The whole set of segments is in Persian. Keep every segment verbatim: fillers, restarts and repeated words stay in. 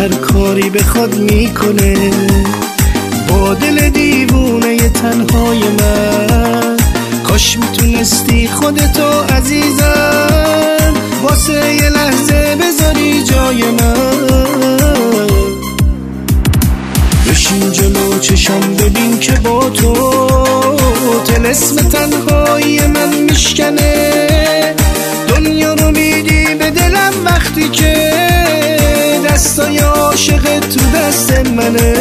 هر کاری بخواد میکنه، با دل دیوونه تنهای من. کاش میتونستی خودتو عزیزم واسه یه لحظه بذاری جای من. بشین جلو چشم ببین که با تو طلسم تنهایی من میشکنه. دنیا رو میدی به دلم وقتی که دستای عاشق تو دست منه.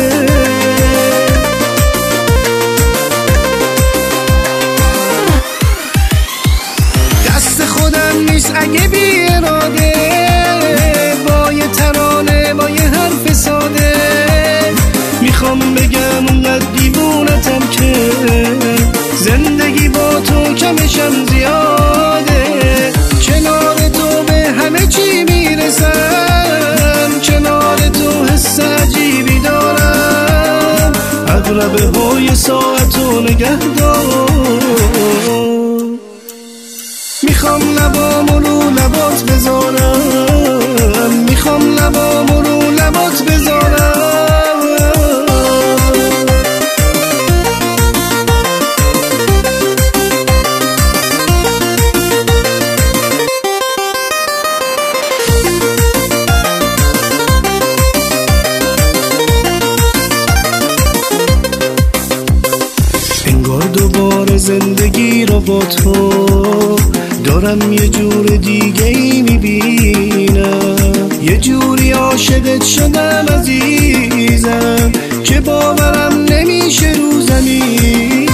دست خودم نیست اگه بی اراده، با یه ترانه با یه حرف ساده میخوام بگم اونقدر دیوونتم که زندگی با تو کمشم زیاده. کنار تو به همه چی میرسم، کنار تو حس عجیبی دارم. اغربه های ساعتو نگه دار، میخوام لبامو رو لبات بذارم، میخوام لبامو رو لبات بذارم. انگار دوباره زندگی رو با تو دارم یه جور دیگه ای میبینم، یه جوری عاشقت شدم عزیزم که باورم نمیشه رو زمینم.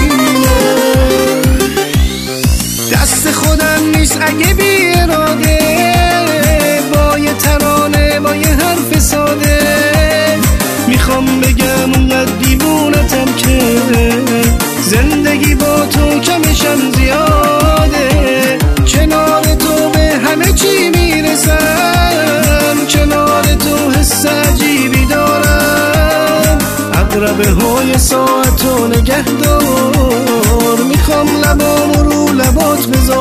دست خودم نیست اگه بی اراده، با یه ترانه با یه حرف ساده میخوام بگم اونقدر دیوونتم که زندگی با تو کمشم زیاده. کنار تو به همه چی میرسم، کنار تو حس عجیبی دارم. اغربه های ساعتو نگه دار، میخوام لبامو رو لبات بذارم.